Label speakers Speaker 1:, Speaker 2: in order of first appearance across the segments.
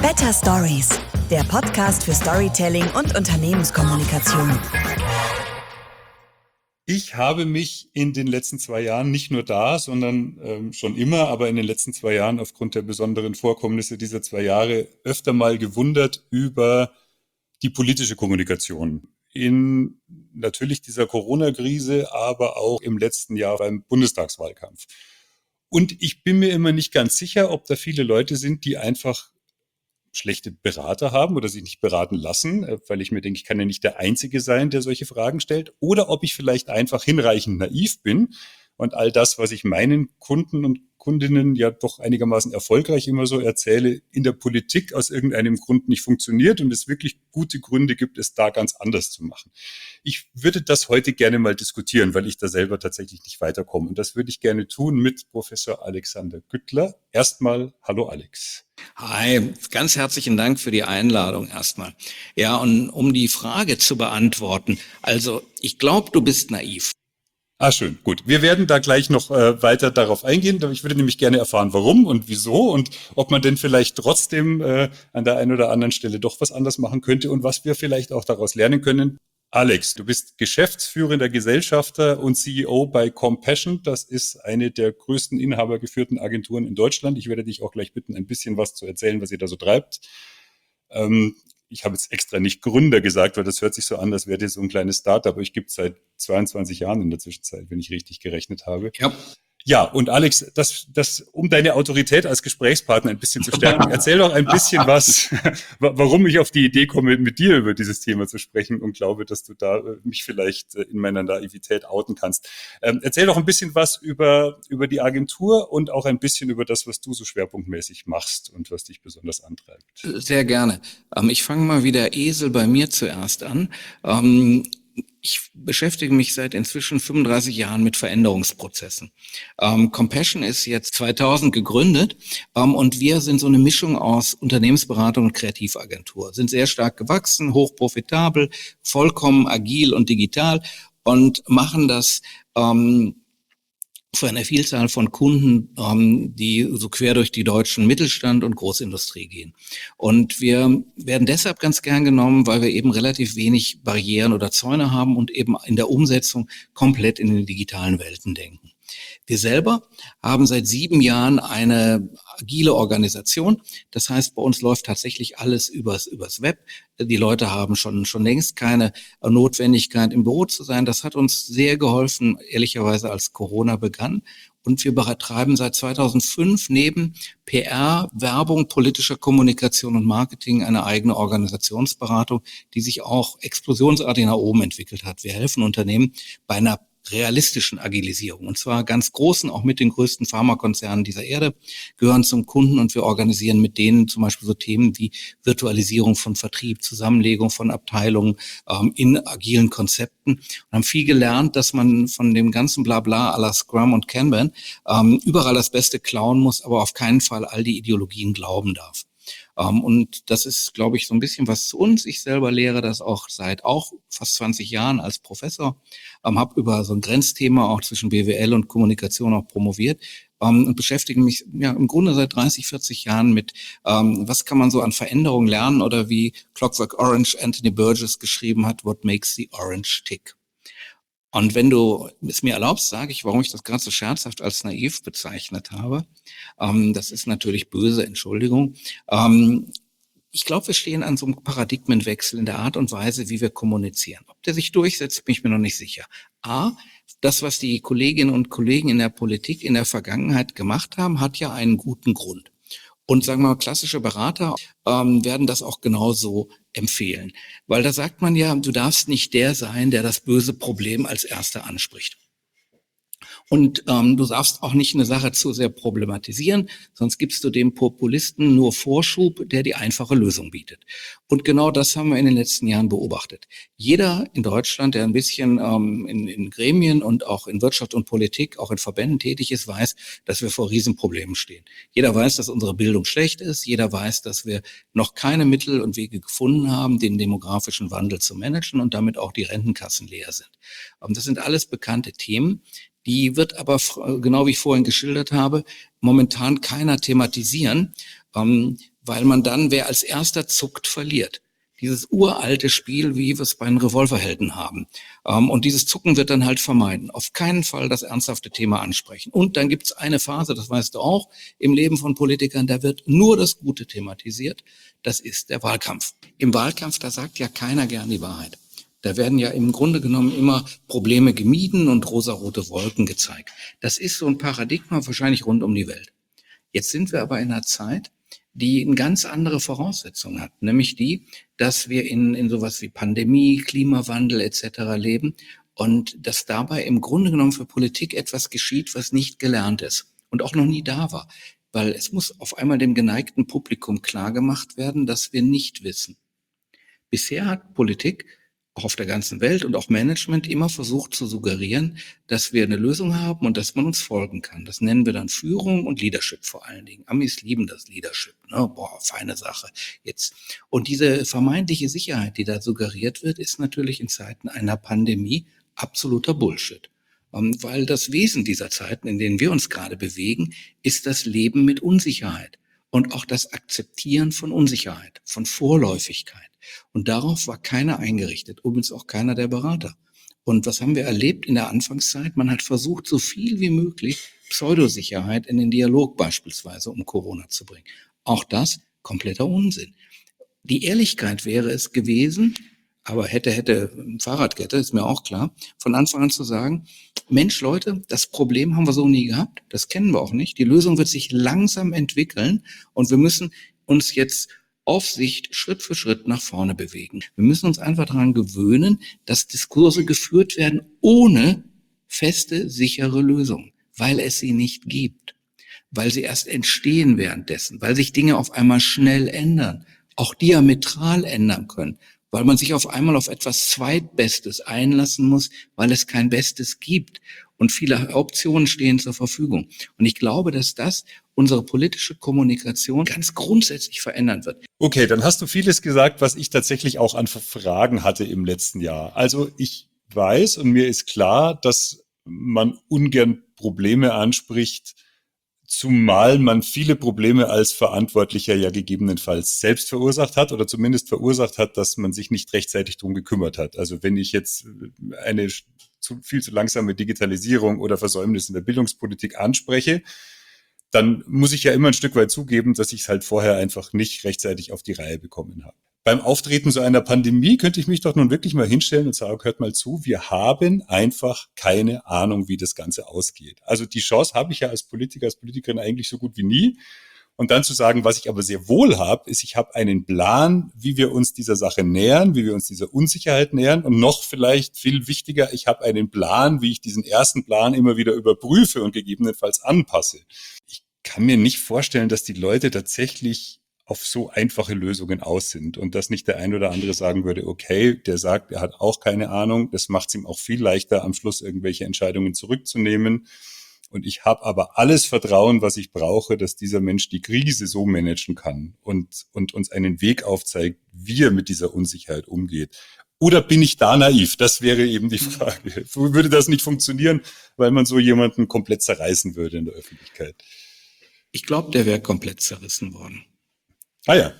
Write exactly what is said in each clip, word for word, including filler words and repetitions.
Speaker 1: Better Stories, der Podcast für Storytelling und Unternehmenskommunikation.
Speaker 2: Ich habe mich in den letzten zwei Jahren, nicht nur da, sondern ähm, schon immer, aber in den letzten zwei Jahren aufgrund der besonderen Vorkommnisse dieser zwei Jahre öfter mal gewundert über die politische Kommunikation. In natürlich dieser Corona-Krise, aber auch im letzten Jahr beim Bundestagswahlkampf. Und ich bin mir immer nicht ganz sicher, ob da viele Leute sind, die einfach schlechte Berater haben oder sich nicht beraten lassen, weil ich mir denke, ich kann ja nicht der Einzige sein, der solche Fragen stellt, oder ob ich vielleicht einfach hinreichend naiv bin und all das, was ich meinen Kunden und Kundinnen ja doch einigermaßen erfolgreich immer so erzähle, in der Politik aus irgendeinem Grund nicht funktioniert und es wirklich gute Gründe gibt, es da ganz anders zu machen. Ich würde das heute gerne mal diskutieren, weil ich da selber tatsächlich nicht weiterkomme. Und das würde ich gerne tun mit Professor Alexander Güttler. Erstmal, hallo Alex.
Speaker 3: Hi, ganz herzlichen Dank für die Einladung erstmal. Ja, und um die Frage zu beantworten, also ich glaube, du bist naiv.
Speaker 2: Ah, schön, gut. Wir werden da gleich noch äh, weiter darauf eingehen. Ich würde nämlich gerne erfahren, warum und wieso und ob man denn vielleicht trotzdem äh, an der einen oder anderen Stelle doch was anders machen könnte und was wir vielleicht auch daraus lernen können. Alex, du bist geschäftsführender Gesellschafter und C E O bei Compassion. Das ist eine der größten inhabergeführten Agenturen in Deutschland. Ich werde dich auch gleich bitten, ein bisschen was zu erzählen, was ihr da so treibt. Ähm, ich habe jetzt extra nicht Gründer gesagt, weil das hört sich so an, als wäre das so ein kleines Startup. Aber ich gibt es seit zweiundzwanzig Jahren in der Zwischenzeit, wenn ich richtig gerechnet habe.
Speaker 3: Ja.
Speaker 2: Ja, und Alex, das, das, um deine Autorität als Gesprächspartner ein bisschen zu stärken, erzähl doch ein bisschen was, warum ich auf die Idee komme, mit dir über dieses Thema zu sprechen und glaube, dass du da mich vielleicht in meiner Naivität outen kannst. Ähm, erzähl doch ein bisschen was über, über die Agentur und auch ein bisschen über das, was du so schwerpunktmäßig machst und was dich besonders antreibt.
Speaker 3: Sehr gerne. Ähm, ich fange mal wie der Esel bei mir zuerst an. Ähm, Ich beschäftige mich seit inzwischen fünfunddreißig Jahren mit Veränderungsprozessen. Ähm, Compassion ist jetzt zweitausend gegründet ähm, und wir sind so eine Mischung aus Unternehmensberatung und Kreativagentur. Sind sehr stark gewachsen, hochprofitabel, vollkommen agil und digital und machen das ähm, für eine Vielzahl von Kunden, ähm, die so quer durch die deutschen Mittelstand und Großindustrie gehen. Und wir werden deshalb ganz gern genommen, weil wir eben relativ wenig Barrieren oder Zäune haben und eben in der Umsetzung komplett in den digitalen Welten denken. Wir selber haben seit sieben Jahren eine agile Organisation. Das heißt, bei uns läuft tatsächlich alles übers, übers Web. Die Leute haben schon, schon längst keine Notwendigkeit, im Büro zu sein. Das hat uns sehr geholfen, ehrlicherweise, als Corona begann. Und wir betreiben seit zweitausendfünf neben P R, Werbung, politischer Kommunikation und Marketing eine eigene Organisationsberatung, die sich auch explosionsartig nach oben entwickelt hat. Wir helfen Unternehmen bei einer realistischen Agilisierung. Und zwar ganz großen, auch mit den größten Pharmakonzernen dieser Erde, gehören zum Kunden und wir organisieren mit denen zum Beispiel so Themen wie Virtualisierung von Vertrieb, Zusammenlegung von Abteilungen ähm, in agilen Konzepten und haben viel gelernt, dass man von dem ganzen Blabla à la Scrum und Kanban ähm, überall das Beste klauen muss, aber auf keinen Fall all die Ideologien glauben darf. Um, und das ist, glaube ich, so ein bisschen was zu uns. Ich selber lehre das auch seit auch fast zwanzig Jahren als Professor, um, habe über so ein Grenzthema auch zwischen B W L und Kommunikation auch promoviert um, und beschäftige mich ja im Grunde seit dreißig, vierzig Jahren mit, um, was kann man so an Veränderungen lernen oder wie Clockwork Orange Anthony Burgess geschrieben hat, What makes the orange tick? Und wenn du es mir erlaubst, sage ich, warum ich das gerade so scherzhaft als naiv bezeichnet habe. Ähm, das ist natürlich böse, Entschuldigung. Ähm, ich glaube, wir stehen an so einem Paradigmenwechsel in der Art und Weise, wie wir kommunizieren. Ob der sich durchsetzt, bin ich mir noch nicht sicher. A, das, was die Kolleginnen und Kollegen in der Politik in der Vergangenheit gemacht haben, hat ja einen guten Grund. Und sagen wir mal, klassische Berater ähm, werden das auch genauso empfehlen. Weil da sagt man ja, du darfst nicht der sein, der das böse Problem als Erster anspricht. Und ähm, du darfst auch nicht eine Sache zu sehr problematisieren, sonst gibst du dem Populisten nur Vorschub, der die einfache Lösung bietet. Und genau das haben wir in den letzten Jahren beobachtet. Jeder in Deutschland, der ein bisschen ähm, in, in Gremien und auch in Wirtschaft und Politik, auch in Verbänden tätig ist, weiß, dass wir vor Riesenproblemen stehen. Jeder weiß, dass unsere Bildung schlecht ist. Jeder weiß, dass wir noch keine Mittel und Wege gefunden haben, den demografischen Wandel zu managen und damit auch die Rentenkassen leer sind. Ähm, das sind alles bekannte Themen. Die wird aber, genau wie ich vorhin geschildert habe, momentan keiner thematisieren, ähm, weil man dann, wer als erster zuckt, verliert. Dieses uralte Spiel, wie wir es bei den Revolverhelden haben. Ähm, und dieses Zucken wird dann halt vermeiden. Auf keinen Fall das ernsthafte Thema ansprechen. Und dann gibt es eine Phase, das weißt du auch, im Leben von Politikern, da wird nur das Gute thematisiert. Das ist der Wahlkampf. Im Wahlkampf, da sagt ja keiner gern die Wahrheit. Da werden ja im Grunde genommen immer Probleme gemieden und rosarote Wolken gezeigt. Das ist so ein Paradigma wahrscheinlich rund um die Welt. Jetzt sind wir aber in einer Zeit, die eine ganz andere Voraussetzung hat, nämlich die, dass wir in, in sowas wie Pandemie, Klimawandel et cetera leben und dass dabei im Grunde genommen für Politik etwas geschieht, was nicht gelernt ist und auch noch nie da war. Weil es muss auf einmal dem geneigten Publikum klargemacht werden, dass wir nicht wissen. Bisher hat Politik auch auf der ganzen Welt und auch Management immer versucht zu suggerieren, dass wir eine Lösung haben und dass man uns folgen kann. Das nennen wir dann Führung und Leadership vor allen Dingen. Amis lieben das Leadership, ne? Boah, feine Sache. Jetzt. Und diese vermeintliche Sicherheit, die da suggeriert wird, ist natürlich in Zeiten einer Pandemie absoluter Bullshit. Weil das Wesen dieser Zeiten, in denen wir uns gerade bewegen, ist das Leben mit Unsicherheit und auch das Akzeptieren von Unsicherheit, von Vorläufigkeit. Und darauf war keiner eingerichtet, übrigens auch keiner der Berater. Und was haben wir erlebt in der Anfangszeit? Man hat versucht, so viel wie möglich Pseudosicherheit in den Dialog beispielsweise um Corona zu bringen. Auch das kompletter Unsinn. Die Ehrlichkeit wäre es gewesen, aber hätte, hätte Fahrradkette, ist mir auch klar, von Anfang an zu sagen, Mensch, Leute, das Problem haben wir so nie gehabt, das kennen wir auch nicht. Die Lösung wird sich langsam entwickeln und wir müssen uns jetzt auf Sicht Schritt für Schritt nach vorne bewegen. Wir müssen uns einfach daran gewöhnen, dass Diskurse geführt werden ohne feste, sichere Lösungen, weil es sie nicht gibt, weil sie erst entstehen währenddessen, weil sich Dinge auf einmal schnell ändern, auch diametral ändern können, weil man sich auf einmal auf etwas Zweitbestes einlassen muss, weil es kein Bestes gibt. Und viele Optionen stehen zur Verfügung. Und ich glaube, dass das unsere politische Kommunikation ganz grundsätzlich verändern wird.
Speaker 2: Okay, dann hast du vieles gesagt, was ich tatsächlich auch an Fragen hatte im letzten Jahr. Also ich weiß und mir ist klar, dass man ungern Probleme anspricht, zumal man viele Probleme als Verantwortlicher ja gegebenenfalls selbst verursacht hat oder zumindest verursacht hat, dass man sich nicht rechtzeitig drum gekümmert hat. Also wenn ich jetzt eine zu, viel zu langsame Digitalisierung oder Versäumnis in der Bildungspolitik anspreche, dann muss ich ja immer ein Stück weit zugeben, dass ich es halt vorher einfach nicht rechtzeitig auf die Reihe bekommen habe. Beim Auftreten so einer Pandemie könnte ich mich doch nun wirklich mal hinstellen und sagen, hört mal zu, wir haben einfach keine Ahnung, wie das Ganze ausgeht. Also die Chance habe ich ja als Politiker, als Politikerin eigentlich so gut wie nie. Und dann zu sagen, was ich aber sehr wohl habe, ist, ich habe einen Plan, wie wir uns dieser Sache nähern, wie wir uns dieser Unsicherheit nähern. Und noch vielleicht viel wichtiger, ich habe einen Plan, wie ich diesen ersten Plan immer wieder überprüfe und gegebenenfalls anpasse. Ich kann mir nicht vorstellen, dass die Leute tatsächlich auf so einfache Lösungen aus sind und dass nicht der ein oder andere sagen würde, okay, der sagt, er hat auch keine Ahnung, das macht es ihm auch viel leichter, am Schluss irgendwelche Entscheidungen zurückzunehmen. Und ich habe aber alles Vertrauen, was ich brauche, dass dieser Mensch die Krise so managen kann und, und uns einen Weg aufzeigt, wie er mit dieser Unsicherheit umgeht. Oder bin ich da naiv? Das wäre eben die Frage. Würde das nicht funktionieren, weil man so jemanden komplett zerreißen würde in der Öffentlichkeit?
Speaker 3: Ich glaube, der wäre komplett zerrissen worden.
Speaker 2: Ah ja.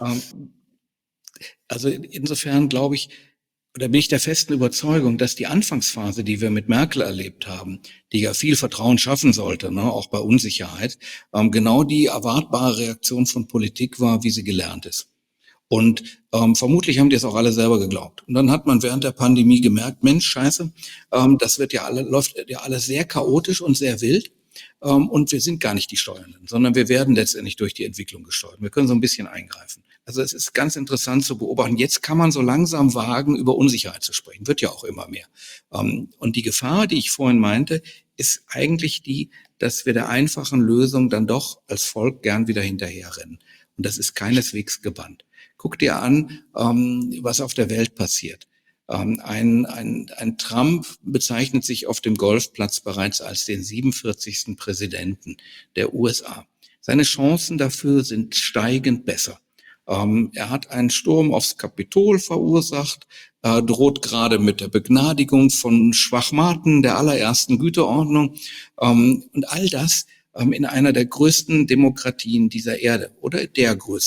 Speaker 3: Also insofern glaube ich, oder bin ich der festen Überzeugung, dass die Anfangsphase, die wir mit Merkel erlebt haben, die ja viel Vertrauen schaffen sollte, ne, auch bei Unsicherheit, ähm, genau die erwartbare Reaktion von Politik war, wie sie gelernt ist. Und ähm, vermutlich haben die es auch alle selber geglaubt. Und dann hat man während der Pandemie gemerkt, Mensch, scheiße, ähm, das wird ja alle, läuft ja alles sehr chaotisch und sehr wild. Um, und wir sind gar nicht die Steuernden, sondern wir werden letztendlich durch die Entwicklung gesteuert. Wir können so ein bisschen eingreifen. Also es ist ganz interessant zu beobachten. Jetzt kann man so langsam wagen, über Unsicherheit zu sprechen. Wird ja auch immer mehr. Um, und die Gefahr, die ich vorhin meinte, ist eigentlich die, dass wir der einfachen Lösung dann doch als Volk gern wieder hinterherrennen. Und das ist keineswegs gebannt. Guck dir an, um, was auf der Welt passiert. Ein, ein, ein Trump bezeichnet sich auf dem Golfplatz bereits als den siebenundvierzigsten Präsidenten der U S A. Seine Chancen dafür sind steigend besser. Ähm, er hat einen Sturm aufs Kapitol verursacht, äh, droht gerade mit der Begnadigung von Schwachmaten der allerersten Güteordnung. Ähm, und all das ähm, in einer der größten Demokratien dieser Erde oder der größten.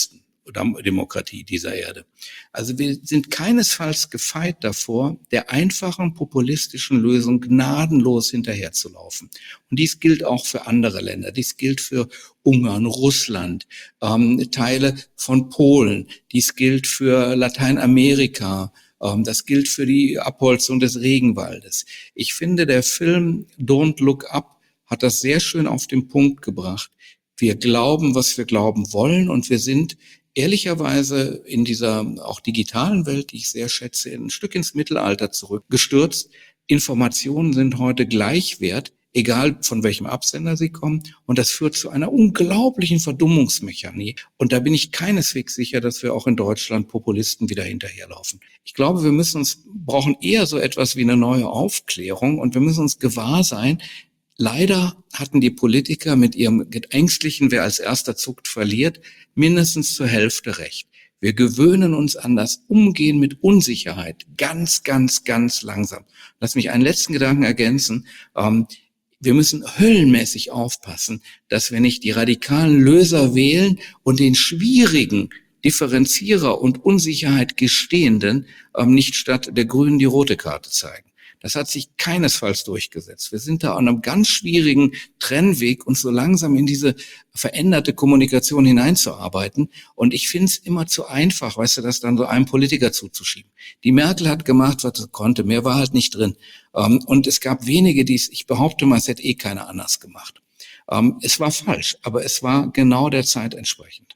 Speaker 3: Demokratie dieser Erde. Also wir sind keinesfalls gefeit davor, der einfachen populistischen Lösung gnadenlos hinterherzulaufen. Und dies gilt auch für andere Länder. Dies gilt für Ungarn, Russland, ähm, Teile von Polen. Dies gilt für Lateinamerika. Ähm, das gilt für die Abholzung des Regenwaldes. Ich finde, der Film Don't Look Up hat das sehr schön auf den Punkt gebracht. Wir glauben, was wir glauben wollen, und wir sind ehrlicherweise in dieser auch digitalen Welt, die ich sehr schätze, ein Stück ins Mittelalter zurückgestürzt. Informationen sind heute gleichwert, egal von welchem Absender sie kommen. Und das führt zu einer unglaublichen Verdummungsmechanik. Und da bin ich keineswegs sicher, dass wir auch in Deutschland Populisten wieder hinterherlaufen. Ich glaube, wir müssen uns, brauchen eher so etwas wie eine neue Aufklärung, und wir müssen uns gewahr sein, leider hatten die Politiker mit ihrem ängstlichen, wer als erster zuckt, verliert, mindestens zur Hälfte recht. Wir gewöhnen uns an das Umgehen mit Unsicherheit ganz, ganz, ganz langsam. Lass mich einen letzten Gedanken ergänzen. Ähm, wir müssen höllenmäßig aufpassen, dass wir nicht die radikalen Löser wählen und den schwierigen Differenzierer und Unsicherheit gestehenden ähm, nicht statt der Grünen die rote Karte zeigen. Das hat sich keinesfalls durchgesetzt. Wir sind da an einem ganz schwierigen Trennweg, uns so langsam in diese veränderte Kommunikation hineinzuarbeiten. Und ich finde es immer zu einfach, weißt du, das dann so einem Politiker zuzuschieben. Die Merkel hat gemacht, was sie konnte. Mehr war halt nicht drin. Und es gab wenige, die es, ich behaupte mal, es hätte eh keiner anders gemacht. Es war falsch, aber es war genau der Zeit entsprechend.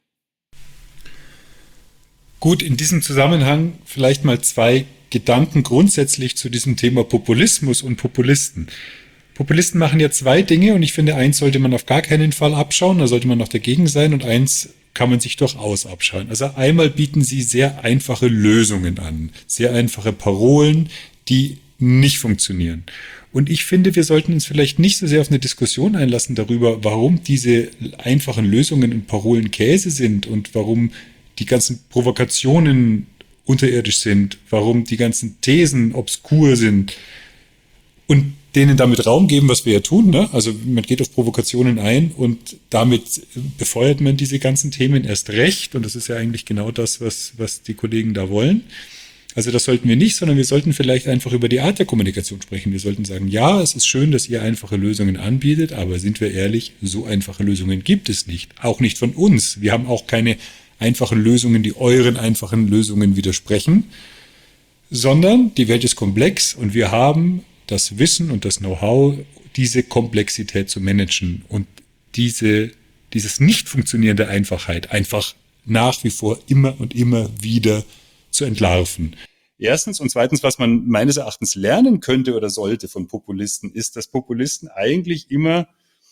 Speaker 2: Gut, in diesem Zusammenhang vielleicht mal zwei Gedanken grundsätzlich zu diesem Thema Populismus und Populisten. Populisten machen ja zwei Dinge, und ich finde, eins sollte man auf gar keinen Fall abschauen, da sollte man noch dagegen sein, und eins kann man sich durchaus abschauen. Also einmal bieten sie sehr einfache Lösungen an, sehr einfache Parolen, die nicht funktionieren. Und ich finde, wir sollten uns vielleicht nicht so sehr auf eine Diskussion einlassen darüber, warum diese einfachen Lösungen und Parolen Käse sind und warum die ganzen Provokationen unterirdisch sind, warum die ganzen Thesen obskur sind und denen damit Raum geben, was wir ja tun, ne? Also man geht auf Provokationen ein und damit befeuert man diese ganzen Themen erst recht, und das ist ja eigentlich genau das, was, was die Kollegen da wollen. Also das sollten wir nicht, sondern wir sollten vielleicht einfach über die Art der Kommunikation sprechen. Wir sollten sagen, ja, es ist schön, dass ihr einfache Lösungen anbietet, aber sind wir ehrlich, so einfache Lösungen gibt es nicht. Auch nicht von uns. Wir haben auch keine einfachen Lösungen, die euren einfachen Lösungen widersprechen, sondern die Welt ist komplex, und wir haben das Wissen und das Know-how, diese Komplexität zu managen und diese, dieses Nicht-Funktionieren der Einfachheit einfach nach wie vor immer und immer wieder zu entlarven. Erstens, und zweitens, was man meines Erachtens lernen könnte oder sollte von Populisten, ist, dass Populisten eigentlich immer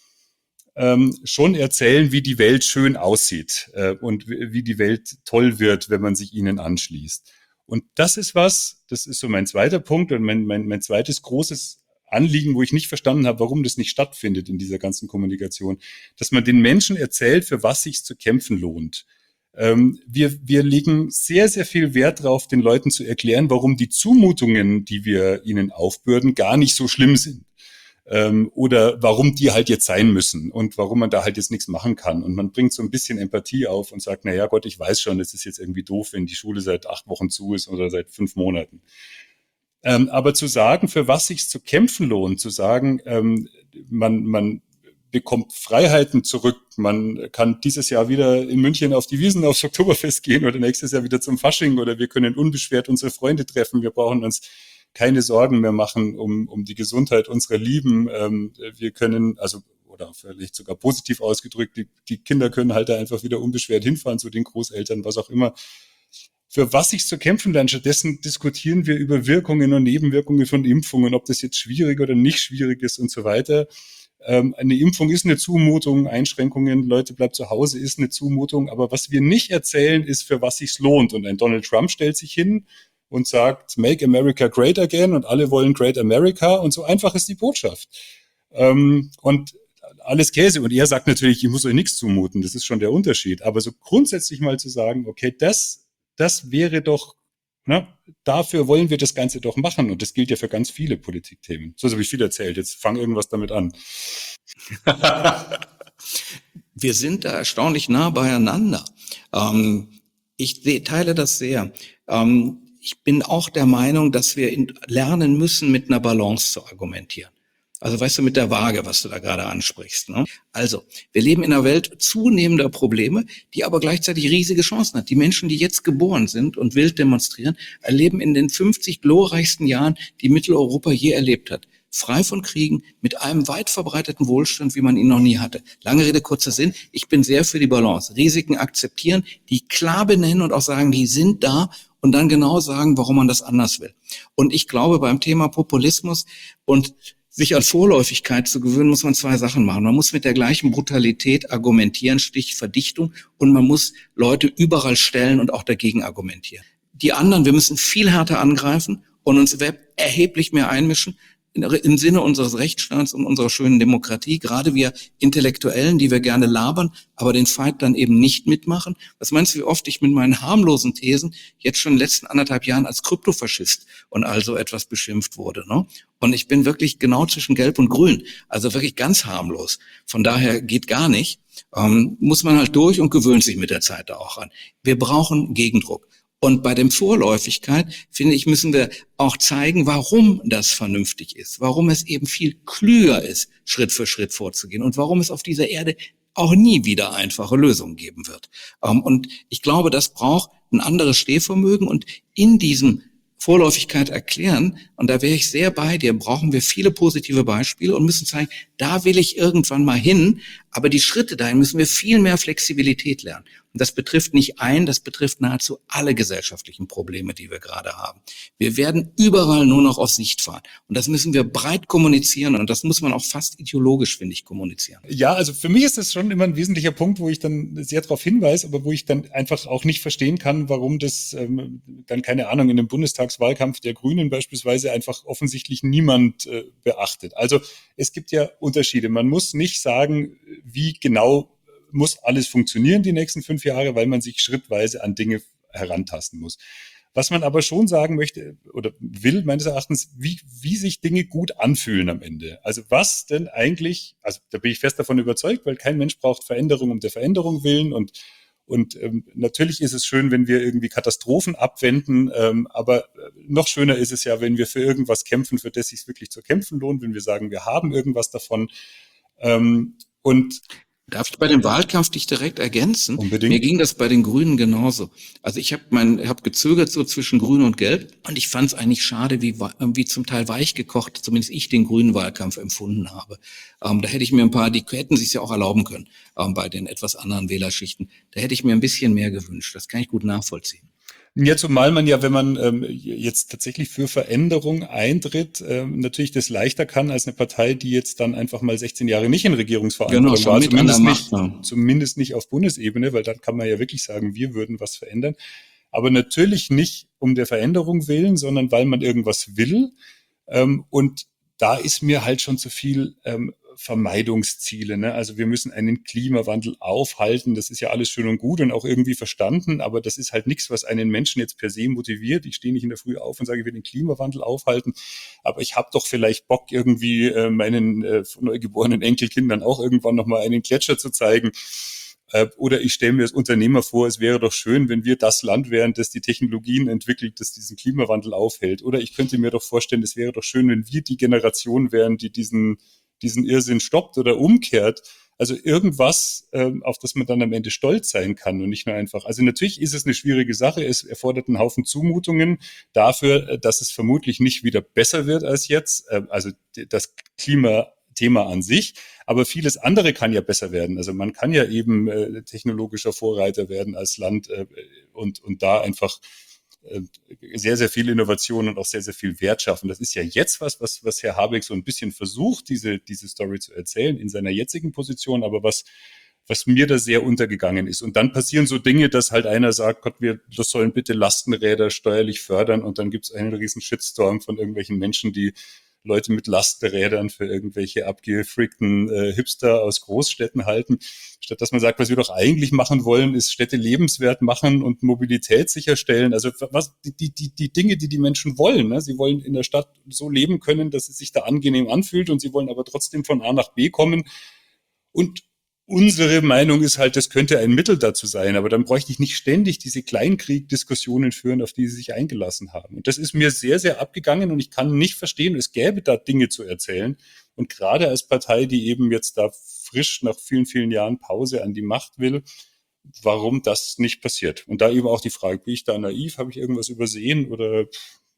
Speaker 2: Ähm, schon erzählen, wie die Welt schön aussieht äh, und w- wie die Welt toll wird, wenn man sich ihnen anschließt. Und das ist was, das ist so mein zweiter Punkt und mein, mein, mein zweites großes Anliegen, wo ich nicht verstanden habe, warum das nicht stattfindet in dieser ganzen Kommunikation, dass man den Menschen erzählt, für was sich zu kämpfen lohnt. Ähm, wir, wir legen sehr, sehr viel Wert darauf, den Leuten zu erklären, warum die Zumutungen, die wir ihnen aufbürden, gar nicht so schlimm sind. Ähm, oder warum die halt jetzt sein müssen und warum man da halt jetzt nichts machen kann. Und man bringt so ein bisschen Empathie auf und sagt, na ja Gott, ich weiß schon, es ist jetzt irgendwie doof, wenn die Schule seit acht Wochen zu ist oder seit fünf Monaten. Ähm, aber zu sagen, für was sich zu kämpfen lohnt, zu sagen, ähm, man, man bekommt Freiheiten zurück, man kann dieses Jahr wieder in München auf die Wiesn aufs Oktoberfest gehen oder nächstes Jahr wieder zum Fasching, oder wir können unbeschwert unsere Freunde treffen, wir brauchen uns keine Sorgen mehr machen um, um die Gesundheit unserer Lieben. Ähm, wir können, also, oder vielleicht sogar positiv ausgedrückt, die, die Kinder können halt da einfach wieder unbeschwert hinfahren zu den Großeltern, was auch immer. Für was sich zu kämpfen lernen. Stattdessen diskutieren wir über Wirkungen und Nebenwirkungen von Impfungen, ob das jetzt schwierig oder nicht schwierig ist und so weiter. Ähm, eine Impfung ist eine Zumutung, Einschränkungen, Leute, bleibt zu Hause, ist eine Zumutung. Aber was wir nicht erzählen, ist, für was sich's lohnt. Und ein Donald Trump stellt sich hin und sagt, make America great again, und alle wollen great America, und so einfach ist die Botschaft. Ähm, und alles Käse. Und er sagt natürlich, ich muss euch nichts zumuten, das ist schon der Unterschied. Aber so grundsätzlich mal zu sagen, okay, das, das wäre doch, ne, dafür wollen wir das Ganze doch machen. Und das gilt ja für ganz viele Politikthemen. So habe ich viel erzählt, jetzt fang irgendwas damit an.
Speaker 3: Wir sind da erstaunlich nah beieinander. Ähm, Ich teile das sehr. Ähm, ich bin auch der Meinung, dass wir in, lernen müssen, mit einer Balance zu argumentieren. Also weißt du, mit der Waage, was du da gerade ansprichst. Ne? Also, wir leben in einer Welt zunehmender Probleme, die aber gleichzeitig riesige Chancen hat. Die Menschen, die jetzt geboren sind und wild demonstrieren, erleben in den fünfzig glorreichsten Jahren, die Mitteleuropa je erlebt hat. Frei von Kriegen, mit einem weit verbreiteten Wohlstand, wie man ihn noch nie hatte. Lange Rede, kurzer Sinn. Ich bin sehr für die Balance. Risiken akzeptieren, die klar benennen und auch sagen, die sind da und dann genau sagen, warum man das anders will. Und ich glaube, beim Thema Populismus und sich an Vorläufigkeit zu gewöhnen, muss man zwei Sachen machen. Man muss mit der gleichen Brutalität argumentieren, Stich Verdichtung, und man muss Leute überall stellen und auch dagegen argumentieren. Die anderen, wir müssen viel härter angreifen und uns erheblich mehr einmischen, im Sinne unseres Rechtsstaats und unserer schönen Demokratie, gerade wir Intellektuellen, die wir gerne labern, aber den Fight dann eben nicht mitmachen. Was meinst du, wie oft ich mit meinen harmlosen Thesen jetzt schon in den letzten anderthalb Jahren als Kryptofaschist und also etwas beschimpft wurde, ne? Und ich bin wirklich genau zwischen Gelb und Grün, also wirklich ganz harmlos. Von daher geht gar nicht. Ähm, muss man halt durch und gewöhnt sich mit der Zeit da auch an. Wir brauchen Gegendruck. Und bei dem Vorläufigkeit, finde ich, müssen wir auch zeigen, warum das vernünftig ist, warum es eben viel klüger ist, Schritt für Schritt vorzugehen und warum es auf dieser Erde auch nie wieder einfache Lösungen geben wird. Und ich glaube, das braucht ein anderes Stehvermögen, und in diesem Vorläufigkeit erklären, und da wäre ich sehr bei dir, brauchen wir viele positive Beispiele und müssen zeigen, da will ich irgendwann mal hin, aber die Schritte dahin müssen wir viel mehr Flexibilität lernen. Und das betrifft nicht ein, das betrifft nahezu alle gesellschaftlichen Probleme, die wir gerade haben. Wir werden überall nur noch auf Sicht fahren. Und das müssen wir breit kommunizieren, und das muss man auch fast ideologisch, finde ich, kommunizieren.
Speaker 2: Ja, also für mich ist das schon immer ein wesentlicher Punkt, wo ich dann sehr darauf hinweise, aber wo ich dann einfach auch nicht verstehen kann, warum das ähm, dann, keine Ahnung, in dem Bundestagswahlkampf der Grünen beispielsweise einfach offensichtlich niemand äh, beachtet. Also es gibt ja Unterschiede. Man muss nicht sagen, wie genau muss alles funktionieren die nächsten fünf Jahre, weil man sich schrittweise an Dinge herantasten muss. Was man aber schon sagen möchte oder will, meines Erachtens, wie, wie sich Dinge gut anfühlen am Ende. Also was denn eigentlich, also da bin ich fest davon überzeugt, weil kein Mensch braucht Veränderung um der Veränderung willen, und Und ähm, natürlich ist es schön, wenn wir irgendwie Katastrophen abwenden, ähm, aber noch schöner ist es ja, wenn wir für irgendwas kämpfen, für das es sich wirklich zu kämpfen lohnt, wenn wir sagen, wir haben irgendwas davon. Ähm, und
Speaker 3: Darf ich bei dem Wahlkampf dich direkt ergänzen?
Speaker 2: Unbedingt.
Speaker 3: Mir ging das bei den Grünen genauso. Also ich habe mein, hab gezögert so zwischen Grün und Gelb, und ich fand es eigentlich schade, wie, wie zum Teil weich gekocht, zumindest ich den grünen Wahlkampf empfunden habe. Ähm, da hätte ich mir ein paar, die hätten sich ja auch erlauben können, ähm, bei den etwas anderen Wählerschichten. Da hätte ich mir ein bisschen mehr gewünscht. Das kann ich gut nachvollziehen.
Speaker 2: Ja, zumal man ja, wenn man ähm, jetzt tatsächlich für Veränderung eintritt, ähm, natürlich das leichter kann als eine Partei, die jetzt dann einfach mal sechzehn Jahre nicht in Regierungsverantwortung
Speaker 3: Genau,
Speaker 2: war,
Speaker 3: mit an der
Speaker 2: zumindest
Speaker 3: Macht,
Speaker 2: nicht,
Speaker 3: ja.
Speaker 2: zumindest nicht auf Bundesebene, weil dann kann man ja wirklich sagen, wir würden was verändern. Aber natürlich nicht um der Veränderung willen, sondern weil man irgendwas will. Ähm, und da ist mir halt schon zu viel ähm, Vermeidungsziele, ne? Also wir müssen einen Klimawandel aufhalten. Das ist ja alles schön und gut und auch irgendwie verstanden, aber das ist halt nichts, was einen Menschen jetzt per se motiviert. Ich stehe nicht in der Früh auf und sage, ich will den Klimawandel aufhalten, aber ich habe doch vielleicht Bock, irgendwie äh, meinen äh, neugeborenen Enkelkindern auch irgendwann nochmal einen Gletscher zu zeigen. Äh, oder ich stelle mir als Unternehmer vor, es wäre doch schön, wenn wir das Land wären, das die Technologien entwickelt, das diesen Klimawandel aufhält. Oder ich könnte mir doch vorstellen, es wäre doch schön, wenn wir die Generation wären, die diesen diesen Irrsinn stoppt oder umkehrt. Also irgendwas, ähm, auf das man dann am Ende stolz sein kann und nicht nur einfach. Also natürlich ist es eine schwierige Sache. Es erfordert einen Haufen Zumutungen dafür, dass es vermutlich nicht wieder besser wird als jetzt. Ähm, also das Klimathema an sich. Aber vieles andere kann ja besser werden. Also man kann ja eben äh, technologischer Vorreiter werden als Land äh, und, und da einfach sehr, sehr viel Innovation und auch sehr, sehr viel Wert schaffen. Das ist ja jetzt was, was, was Herr Habeck so ein bisschen versucht, diese, diese Story zu erzählen in seiner jetzigen Position, aber was, was mir da sehr untergegangen ist. Und dann passieren so Dinge, dass halt einer sagt, Gott, wir das sollen bitte Lastenräder steuerlich fördern, und dann gibt es einen riesen Shitstorm von irgendwelchen Menschen, die Leute mit Lastenrädern für irgendwelche abgefreakten äh, Hipster aus Großstädten halten. Statt dass man sagt, was wir doch eigentlich machen wollen, ist Städte lebenswert machen und Mobilität sicherstellen. Also was die die die Dinge, die die Menschen wollen. Ne? Sie wollen in der Stadt so leben können, dass es sich da angenehm anfühlt, und sie wollen aber trotzdem von A nach B kommen. Und Unsere Meinung ist halt, das könnte ein Mittel dazu sein, aber dann bräuchte ich nicht ständig diese Kleinkrieg-Diskussionen führen, auf die sie sich eingelassen haben. Und das ist mir sehr, sehr abgegangen und ich kann nicht verstehen, es gäbe da Dinge zu erzählen. Und gerade als Partei, die eben jetzt da frisch nach vielen, vielen Jahren Pause an die Macht will, warum das nicht passiert. Und da eben auch die Frage, bin ich da naiv, habe ich irgendwas übersehen oder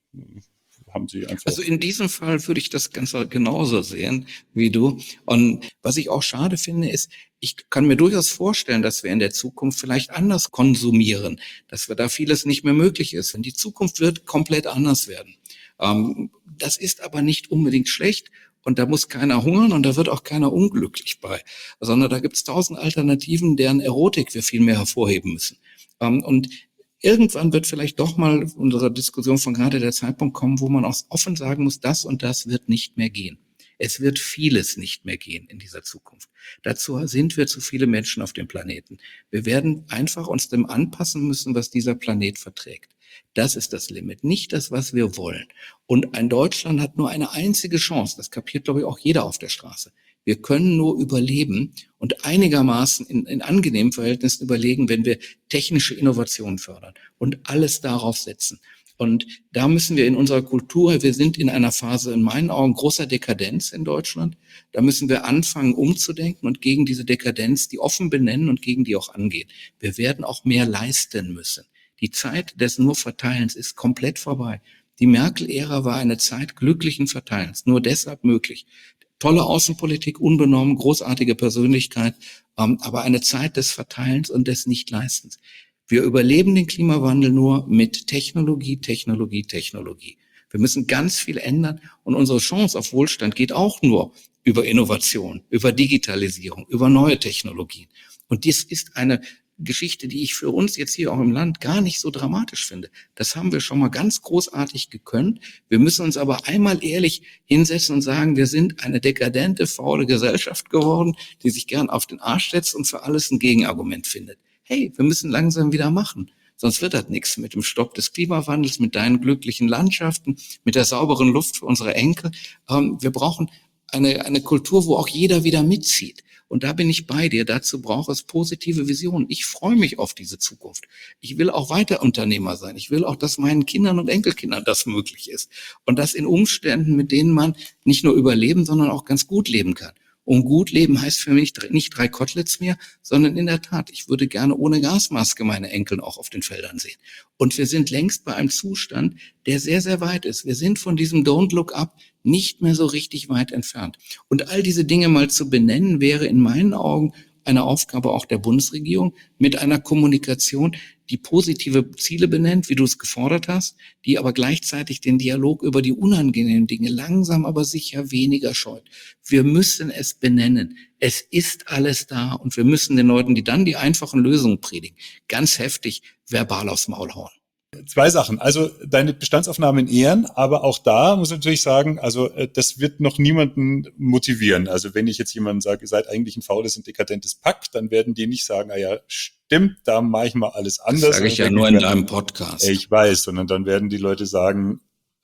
Speaker 2: haben Sie einfach...
Speaker 3: Also in diesem Fall würde ich das Ganze genauso sehen wie du. Und was ich auch schade finde, ist, ich kann mir durchaus vorstellen, dass wir in der Zukunft vielleicht anders konsumieren, dass wir da vieles nicht mehr möglich ist. Und die Zukunft wird komplett anders werden. Ähm, das ist aber nicht unbedingt schlecht. Und da muss keiner hungern und da wird auch keiner unglücklich bei, sondern da gibt es tausend Alternativen, deren Erotik wir viel mehr hervorheben müssen. Ähm, und irgendwann wird vielleicht doch mal unsere Diskussion von gerade der Zeitpunkt kommen, wo man auch offen sagen muss, das und das wird nicht mehr gehen. Es wird vieles nicht mehr gehen in dieser Zukunft. Dazu sind wir zu viele Menschen auf dem Planeten. Wir werden einfach uns dem anpassen müssen, was dieser Planet verträgt. Das ist das Limit, nicht das, was wir wollen. Und ein Deutschland hat nur eine einzige Chance. Das kapiert, glaube ich, auch jeder auf der Straße. Wir können nur überleben und einigermaßen in, in angenehmen Verhältnissen überlegen, wenn wir technische Innovationen fördern und alles darauf setzen. Und da müssen wir in unserer Kultur, wir sind in einer Phase in meinen Augen großer Dekadenz in Deutschland. Da müssen wir anfangen umzudenken und gegen diese Dekadenz die offen benennen und gegen die auch angehen. Wir werden auch mehr leisten müssen. Die Zeit des nur Verteilens ist komplett vorbei. Die Merkel-Ära war eine Zeit glücklichen Verteilens, nur deshalb möglich. Tolle Außenpolitik, unbenommen, großartige Persönlichkeit, ähm, aber eine Zeit des Verteilens und des Nichtleistens. Wir überleben den Klimawandel nur mit Technologie, Technologie, Technologie. Wir müssen ganz viel ändern und unsere Chance auf Wohlstand geht auch nur über Innovation, über Digitalisierung, über neue Technologien. Und dies ist eine Geschichte, die ich für uns jetzt hier auch im Land gar nicht so dramatisch finde. Das haben wir schon mal ganz großartig gekönnt. Wir müssen uns aber einmal ehrlich hinsetzen und sagen, wir sind eine dekadente, faule Gesellschaft geworden, die sich gern auf den Arsch setzt und für alles ein Gegenargument findet. Hey, wir müssen langsam wieder machen. Sonst wird das nichts mit dem Stopp des Klimawandels, mit deinen glücklichen Landschaften, mit der sauberen Luft für unsere Enkel. Ähm, wir brauchen eine, eine Kultur, wo auch jeder wieder mitzieht. Und da bin ich bei dir. Dazu braucht es positive Visionen. Ich freue mich auf diese Zukunft. Ich will auch weiter Unternehmer sein. Ich will auch, dass meinen Kindern und Enkelkindern das möglich ist. Und das in Umständen, mit denen man nicht nur überleben, sondern auch ganz gut leben kann. Und gut leben heißt für mich nicht drei Koteletts mehr, sondern in der Tat, ich würde gerne ohne Gasmaske meine Enkel auch auf den Feldern sehen. Und wir sind längst bei einem Zustand, der sehr, sehr weit ist. Wir sind von diesem Don't Look Up nicht mehr so richtig weit entfernt. Und all diese Dinge mal zu benennen, wäre in meinen Augen eine Aufgabe auch der Bundesregierung mit einer Kommunikation, die positive Ziele benennt, wie du es gefordert hast, die aber gleichzeitig den Dialog über die unangenehmen Dinge langsam aber sicher weniger scheut. Wir müssen es benennen. Es ist alles da und wir müssen den Leuten, die dann die einfachen Lösungen predigen, ganz heftig verbal aufs Maul hauen.
Speaker 2: Zwei Sachen. Also deine Bestandsaufnahme in Ehren, aber auch da muss ich natürlich sagen, also das wird noch niemanden motivieren. Also wenn ich jetzt jemandem sage, ihr seid eigentlich ein faules und dekadentes Pack, dann werden die nicht sagen, ah ja, stimmt, da mache ich mal alles anders.
Speaker 3: Das sage ich ja nur in deinem Podcast.
Speaker 2: Ich weiß, sondern dann werden die Leute sagen,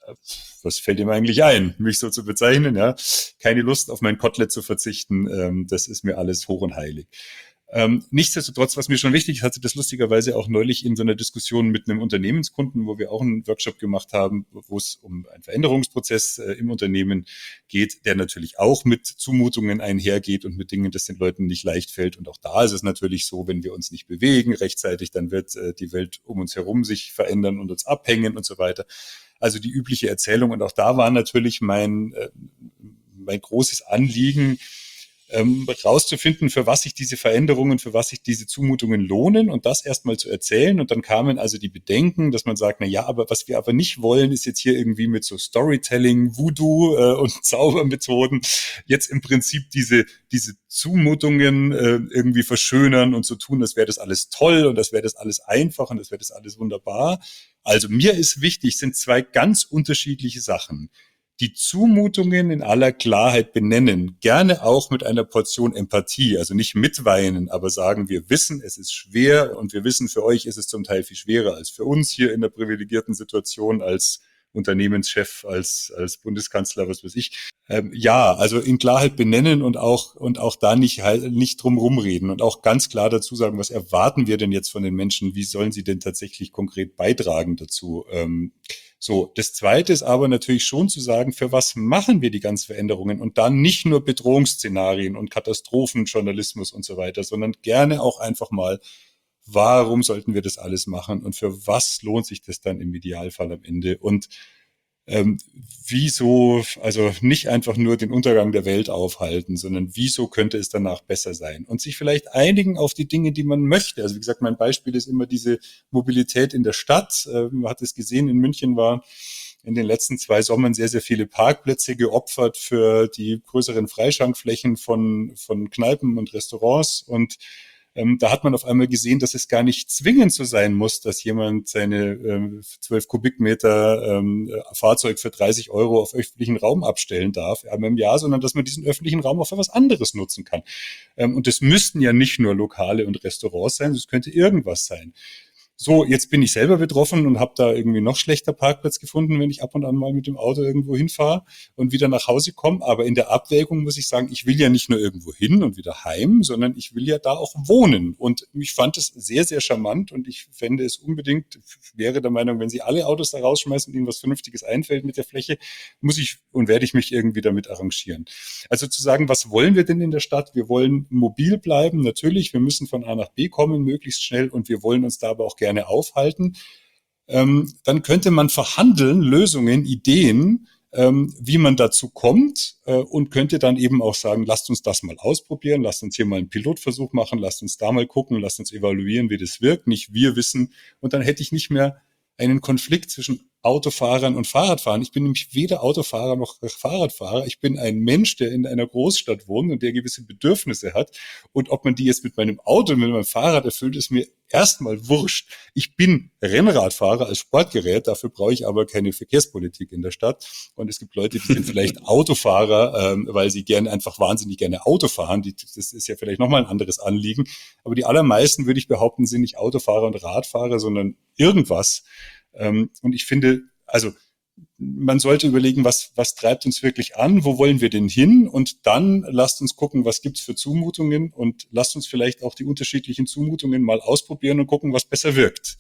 Speaker 2: was fällt ihm eigentlich ein, mich so zu bezeichnen? Ja, keine Lust auf mein Kotelett zu verzichten, das ist mir alles hoch und heilig. Ähm, nichtsdestotrotz, was mir schon wichtig ist, hatte das lustigerweise auch neulich in so einer Diskussion mit einem Unternehmenskunden, wo wir auch einen Workshop gemacht haben, wo es um einen Veränderungsprozess äh, im Unternehmen geht, der natürlich auch mit Zumutungen einhergeht und mit Dingen, das den Leuten nicht leicht fällt. Und auch da ist es natürlich so, wenn wir uns nicht bewegen rechtzeitig, dann wird äh, die Welt um uns herum sich verändern und uns abhängen und so weiter. Also die übliche Erzählung. Und auch da war natürlich mein, äh, mein großes Anliegen, Ähm, rauszufinden, für was sich diese Veränderungen, für was sich diese Zumutungen lohnen und das erstmal zu erzählen. Und dann kamen also die Bedenken, dass man sagt, na ja, aber was wir aber nicht wollen, ist jetzt hier irgendwie mit so Storytelling, Voodoo äh, und Zaubermethoden jetzt im Prinzip diese diese Zumutungen äh, irgendwie verschönern und so tun, als wäre das alles toll und als wäre das alles einfach und als wäre das alles wunderbar. Also mir ist wichtig, sind zwei ganz unterschiedliche Sachen. Die Zumutungen in aller Klarheit benennen, gerne auch mit einer Portion Empathie, also nicht mitweinen, aber sagen, wir wissen, es ist schwer und wir wissen, für euch ist es zum Teil viel schwerer als für uns hier in der privilegierten Situation als Unternehmenschef, als, als Bundeskanzler, was weiß ich. Ähm, ja, also in Klarheit benennen und auch und auch da nicht halt nicht drum rumreden und auch ganz klar dazu sagen, was erwarten wir denn jetzt von den Menschen? Wie sollen sie denn tatsächlich konkret beitragen dazu? Ähm, so, das Zweite ist aber natürlich schon zu sagen, für was machen wir die ganzen Veränderungen und dann nicht nur Bedrohungsszenarien und Katastrophenjournalismus und so weiter, sondern gerne auch einfach mal, warum sollten wir das alles machen und für was lohnt sich das dann im Idealfall am Ende? Und ähm, wieso, also nicht einfach nur den Untergang der Welt aufhalten, sondern wieso könnte es danach besser sein? Und sich vielleicht einigen auf die Dinge, die man möchte. Also wie gesagt, mein Beispiel ist immer diese Mobilität in der Stadt. Äh, man hat es gesehen, in München waren in den letzten zwei Sommern sehr, sehr viele Parkplätze geopfert für die größeren Freischankflächen von, von Kneipen und Restaurants. Und ähm, da hat man auf einmal gesehen, dass es gar nicht zwingend so sein muss, dass jemand seine ähm, zwölf Kubikmeter ähm, Fahrzeug für dreißig Euro auf öffentlichen Raum abstellen darf einmal im Jahr, sondern dass man diesen öffentlichen Raum auch für was anderes nutzen kann. Ähm, und das müssten ja nicht nur Lokale und Restaurants sein, das könnte irgendwas sein. So, jetzt bin ich selber betroffen und habe da irgendwie noch schlechter Parkplatz gefunden, wenn ich ab und an mal mit dem Auto irgendwo hinfahre und wieder nach Hause komme. Aber in der Abwägung muss ich sagen, ich will ja nicht nur irgendwo hin und wieder heim, sondern ich will ja da auch wohnen. Und ich fand es sehr, sehr charmant und ich fände es unbedingt, wäre der Meinung, wenn Sie alle Autos da rausschmeißen und Ihnen was Vernünftiges einfällt mit der Fläche, muss ich und werde ich mich irgendwie damit arrangieren. Also zu sagen, was wollen wir denn in der Stadt? Wir wollen mobil bleiben, natürlich. Wir müssen von A nach B kommen, möglichst schnell und wir wollen uns da aber auch gerne aufhalten, ähm, dann könnte man verhandeln, Lösungen, Ideen, ähm, wie man dazu kommt äh, und könnte dann eben auch sagen, lasst uns das mal ausprobieren, lasst uns hier mal einen Pilotversuch machen, lasst uns da mal gucken, lasst uns evaluieren, wie das wirkt, nicht wir wissen. Und dann hätte ich nicht mehr einen Konflikt zwischen Autofahrern und Fahrradfahrern. Ich bin nämlich weder Autofahrer noch Fahrradfahrer. Ich bin ein Mensch, der in einer Großstadt wohnt und der gewisse Bedürfnisse hat. Und ob man die jetzt mit meinem Auto und mit meinem Fahrrad erfüllt, ist mir erstmal wurscht. Ich bin Rennradfahrer als Sportgerät, dafür brauche ich aber keine Verkehrspolitik in der Stadt. Und es gibt Leute, die sind vielleicht Autofahrer, ähm, weil sie gerne einfach wahnsinnig gerne Auto fahren. Die, das ist ja vielleicht nochmal ein anderes Anliegen. Aber die allermeisten, würde ich behaupten, sind nicht Autofahrer und Radfahrer, sondern irgendwas. Ähm, und ich finde, also man sollte überlegen, was, was treibt uns wirklich an, wo wollen wir denn hin und dann lasst uns gucken, was gibt's für Zumutungen und lasst uns vielleicht auch die unterschiedlichen Zumutungen mal ausprobieren und gucken, was besser wirkt.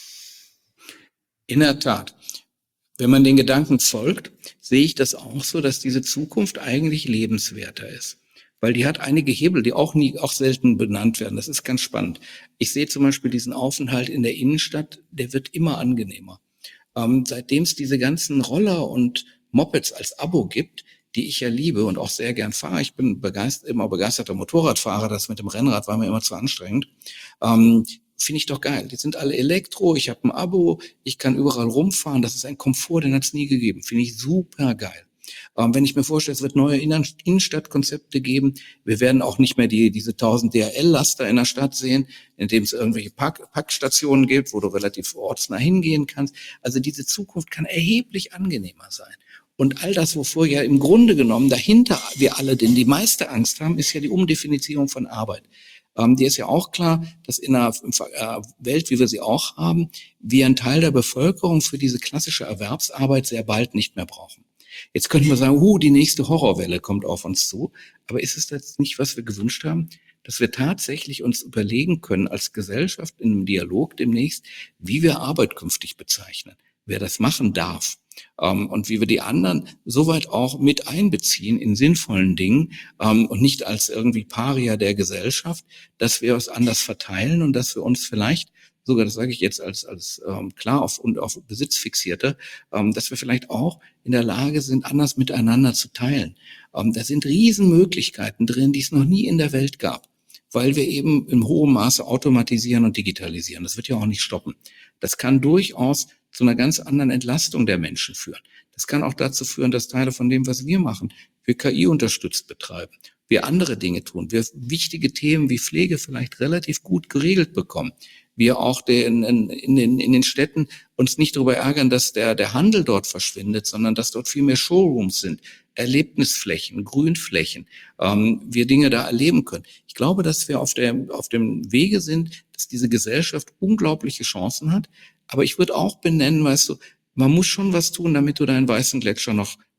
Speaker 3: In der Tat. Wenn man den Gedanken folgt, sehe ich das auch so, dass diese Zukunft eigentlich lebenswerter ist. Weil die hat einige Hebel, die auch nie, auch selten benannt werden. Das ist ganz spannend. Ich sehe zum Beispiel diesen Aufenthalt in der Innenstadt, der wird immer angenehmer. Ähm, seitdem es diese ganzen Roller und Mopeds als Abo gibt, die ich ja liebe und auch sehr gern fahre. Ich bin begeistert, immer begeisterter Motorradfahrer. Das mit dem Rennrad war mir immer zu anstrengend. Ähm, Finde ich doch geil. Die sind alle Elektro. Ich habe ein Abo. Ich kann überall rumfahren. Das ist ein Komfort, den hat es nie gegeben. Finde ich super geil. Ähm, wenn ich mir vorstelle, es wird neue Innen- Innenstadtkonzepte geben, wir werden auch nicht mehr die diese tausend D H L-Laster in der Stadt sehen, in dem es irgendwelche Pack- Packstationen gibt, wo du relativ ortsnah hingehen kannst. Also diese Zukunft kann erheblich angenehmer sein. Und all das, wovor ja im Grunde genommen dahinter wir alle denn die meiste Angst haben, ist ja die Umdefinierung von Arbeit. Ähm, dir ist ja auch klar, dass in einer äh, Welt, wie wir sie auch haben, wir einen Teil der Bevölkerung für diese klassische Erwerbsarbeit sehr bald nicht mehr brauchen. Jetzt könnten wir sagen, huh, die nächste Horrorwelle kommt auf uns zu. Aber ist es das nicht, was wir gewünscht haben? Dass wir tatsächlich uns überlegen können als Gesellschaft in einem Dialog demnächst, wie wir Arbeit künftig bezeichnen, wer das machen darf. Ähm, und wie wir die anderen soweit auch mit einbeziehen in sinnvollen Dingen ähm, und nicht als irgendwie Paria der Gesellschaft, dass wir es anders verteilen und dass wir uns vielleicht sogar, das sage ich jetzt als als ähm, klar auf und auf Besitz fixierte, ähm, dass wir vielleicht auch in der Lage sind, anders miteinander zu teilen. Ähm, da sind Riesenmöglichkeiten drin, die es noch nie in der Welt gab, weil wir eben in hohem Maße automatisieren und digitalisieren. Das wird ja auch nicht stoppen. Das kann durchaus zu einer ganz anderen Entlastung der Menschen führen. Das kann auch dazu führen, dass Teile von dem, was wir machen, wir K I unterstützt betreiben, wir andere Dinge tun, wir wichtige Themen wie Pflege vielleicht relativ gut geregelt bekommen, wir auch den, in, in, den, in den Städten uns nicht darüber ärgern, dass der, der Handel dort verschwindet, sondern dass dort viel mehr Showrooms sind, Erlebnisflächen, Grünflächen, ähm, wir Dinge da erleben können. Ich glaube, dass wir auf, der, auf dem Wege sind, dass diese Gesellschaft unglaubliche Chancen hat. Aber ich würde auch benennen, weißt du, man muss schon was tun, damit du deinen weißen Gletscher noch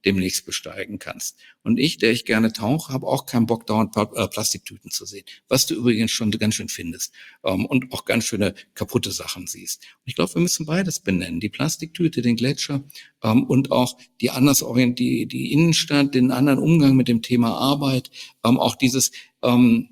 Speaker 3: demnächst besteigen kannst. Und ich, der ich gerne tauche, habe auch keinen Bock, dauernd Pa- äh, Plastiktüten zu sehen. Was du übrigens schon ganz schön findest ähm, und auch ganz schöne kaputte Sachen siehst. Und ich glaube, wir müssen beides benennen. Die Plastiktüte, den Gletscher ähm, und auch die anders orient, die, die Innenstadt, den anderen Umgang mit dem Thema Arbeit, ähm, auch dieses ähm,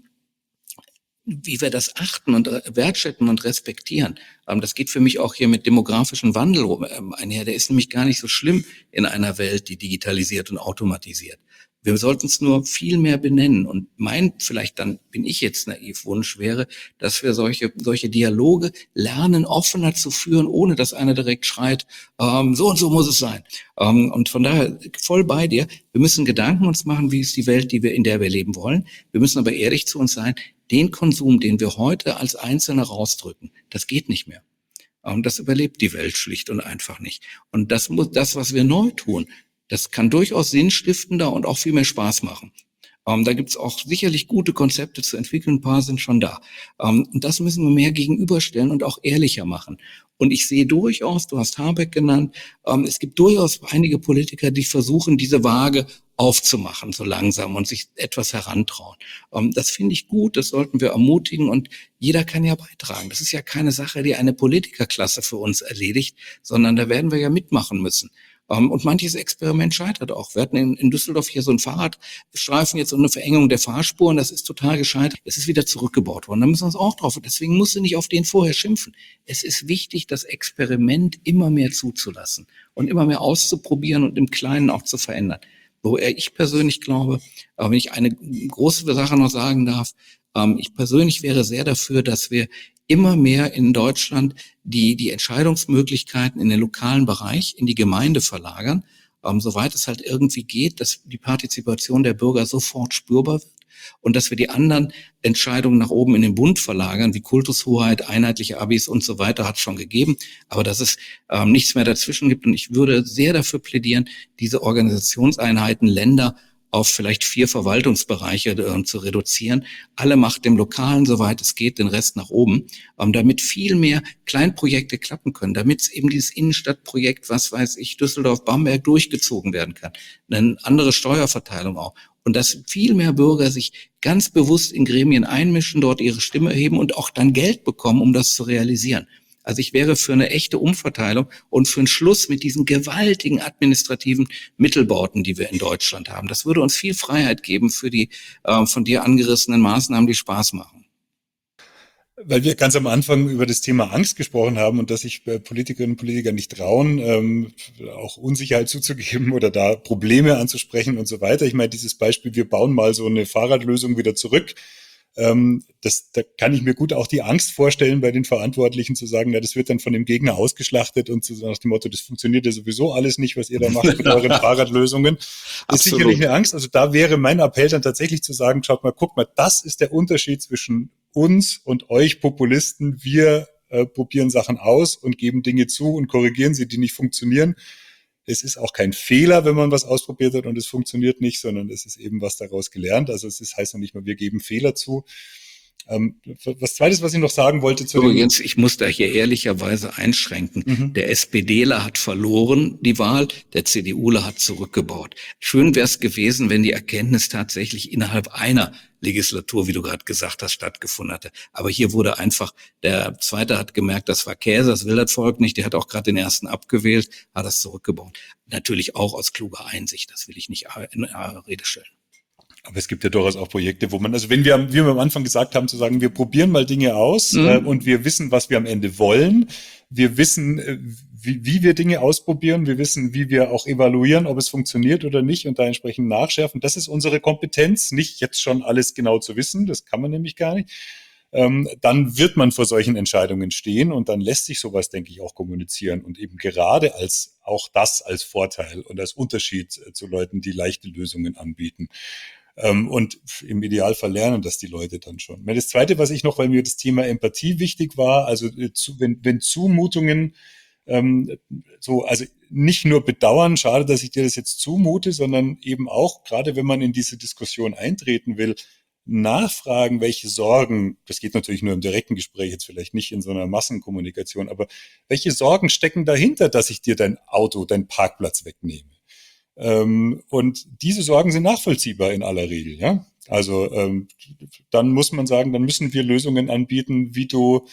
Speaker 3: wie wir das achten und äh, wertschätzen und respektieren. Ähm, das geht für mich auch hier mit demografischem Wandel ähm, einher. Der ist nämlich gar nicht so schlimm in einer Welt, die digitalisiert und automatisiert. Wir sollten es nur viel mehr benennen. Und mein, vielleicht dann bin ich jetzt naiv, Wunsch wäre, dass wir solche solche Dialoge lernen, offener zu führen, ohne dass einer direkt schreit, ähm, so und so muss es sein. Ähm, und von daher voll bei dir. Wir müssen Gedanken uns machen, wie ist die Welt, die wir, in der wir leben wollen. Wir müssen aber ehrlich zu uns sein. Den Konsum, den wir heute als Einzelne rausdrücken, das geht nicht mehr. Und das überlebt die Welt schlicht und einfach nicht. Und das muss, das, was wir neu tun, das kann durchaus sinnstiftender und auch viel mehr Spaß machen. Ähm, da gibt's auch sicherlich gute Konzepte zu entwickeln, ein paar sind schon da. Ähm, und das müssen wir mehr gegenüberstellen und auch ehrlicher machen. Und ich sehe durchaus, du hast Habeck genannt, ähm, es gibt durchaus einige Politiker, die versuchen, diese Waage aufzumachen, so langsam und sich etwas herantrauen. Ähm, das finde ich gut, das sollten wir ermutigen und jeder kann ja beitragen. Das ist ja keine Sache, die eine Politikerklasse für uns erledigt, sondern da werden wir ja mitmachen müssen. Um, und manches Experiment scheitert auch. Wir hatten in, in Düsseldorf hier so einen Fahrradstreifen jetzt und eine Verengung der Fahrspuren. Das ist total gescheitert. Es ist wieder zurückgebaut worden. Da müssen wir uns auch drauf. Deswegen musst du nicht auf den vorher schimpfen. Es ist wichtig, das Experiment immer mehr zuzulassen und immer mehr auszuprobieren und im Kleinen auch zu verändern. Wo ich persönlich glaube, wenn ich eine große Sache noch sagen darf, ich persönlich wäre sehr dafür, dass wir immer mehr in Deutschland die die Entscheidungsmöglichkeiten in den lokalen Bereich, in die Gemeinde verlagern, ähm, soweit es halt irgendwie geht, dass die Partizipation der Bürger sofort spürbar wird und dass wir die anderen Entscheidungen nach oben in den Bund verlagern, wie Kultushoheit, einheitliche Abis und so weiter, hat es schon gegeben, aber dass es ähm, nichts mehr dazwischen gibt. Und ich würde sehr dafür plädieren, diese Organisationseinheiten, Länder auf vielleicht vier Verwaltungsbereiche äh, zu reduzieren. Alle Macht dem Lokalen, soweit es geht, den Rest nach oben, ähm, damit viel mehr Kleinprojekte klappen können, damit eben dieses Innenstadtprojekt, was weiß ich, Düsseldorf, Bamberg durchgezogen werden kann. Eine andere Steuerverteilung auch. Und dass viel mehr Bürger sich ganz bewusst in Gremien einmischen, dort ihre Stimme erheben und auch dann Geld bekommen, um das zu realisieren. Also ich wäre für eine echte Umverteilung und für einen Schluss mit diesen gewaltigen administrativen Mittelbauten, die wir in Deutschland haben. Das würde uns viel Freiheit geben für die äh, von dir angerissenen Maßnahmen, die Spaß machen.
Speaker 2: Weil wir ganz am Anfang über das Thema Angst gesprochen haben und dass sich Politikerinnen und Politiker nicht trauen, ähm, auch Unsicherheit zuzugeben oder da Probleme anzusprechen und so weiter. Ich meine, dieses Beispiel, wir bauen mal so eine Fahrradlösung wieder zurück. Ähm, das, da kann ich mir gut auch die Angst vorstellen, bei den Verantwortlichen zu sagen, na, das wird dann von dem Gegner ausgeschlachtet und so nach dem Motto, das funktioniert ja sowieso alles nicht, was ihr da macht mit euren Fahrradlösungen. Das ist
Speaker 3: Absolut.
Speaker 2: sicherlich eine Angst. Also da wäre mein Appell dann tatsächlich zu sagen, schaut mal, guck mal, das ist der Unterschied zwischen uns und euch Populisten. Wir äh, probieren Sachen aus und geben Dinge zu und korrigieren sie, die nicht funktionieren. Es ist auch kein Fehler, wenn man was ausprobiert hat und es funktioniert nicht, sondern es ist eben was daraus gelernt. Also es ist, heißt noch nicht mal, wir geben Fehler zu. Ähm, was Zweites, was ich noch sagen wollte zu
Speaker 3: Übrigens, ich muss da hier ehrlicherweise einschränken. Mhm. Der SPDler hat verloren die Wahl, der CDUler hat zurückgebaut. Schön wäre es gewesen, wenn die Erkenntnis tatsächlich innerhalb einer Legislatur, wie du gerade gesagt hast, stattgefunden hatte. Aber hier wurde einfach, der Zweite hat gemerkt, das war Käse, das will das Volk nicht, der hat auch gerade den Ersten abgewählt, hat das zurückgebaut. Natürlich auch aus kluger Einsicht, das will ich nicht in Rede stellen.
Speaker 2: Aber es gibt ja durchaus auch Projekte, wo man, also wenn wir, wie wir am Anfang gesagt haben, zu sagen, wir probieren mal Dinge aus mhm. äh, und wir wissen, was wir am Ende wollen. Wir wissen, äh, wie, wie wir Dinge ausprobieren. Wir wissen, wie wir auch evaluieren, ob es funktioniert oder nicht und da entsprechend nachschärfen. Das ist unsere Kompetenz, nicht jetzt schon alles genau zu wissen. Das kann man nämlich gar nicht. Ähm, dann wird man vor solchen Entscheidungen stehen und dann lässt sich sowas, denke ich, auch kommunizieren und eben gerade als auch das als Vorteil und als Unterschied äh, zu Leuten, die leichte Lösungen anbieten. Ähm, und im Idealfall lernen das die Leute dann schon. Das Zweite, was ich noch, weil mir das Thema Empathie wichtig war, also zu, wenn, wenn Zumutungen ähm, so, also nicht nur bedauern, schade, dass ich dir das jetzt zumute, sondern eben auch, gerade wenn man in diese Diskussion eintreten will, nachfragen, welche Sorgen, das geht natürlich nur im direkten Gespräch, jetzt vielleicht nicht in so einer Massenkommunikation, aber welche Sorgen stecken dahinter, dass ich dir dein Auto, deinen Parkplatz wegnehme? Ähm, und diese Sorgen sind nachvollziehbar in aller Regel, ja. Also ähm, dann muss man sagen, dann müssen wir Lösungen anbieten, wie du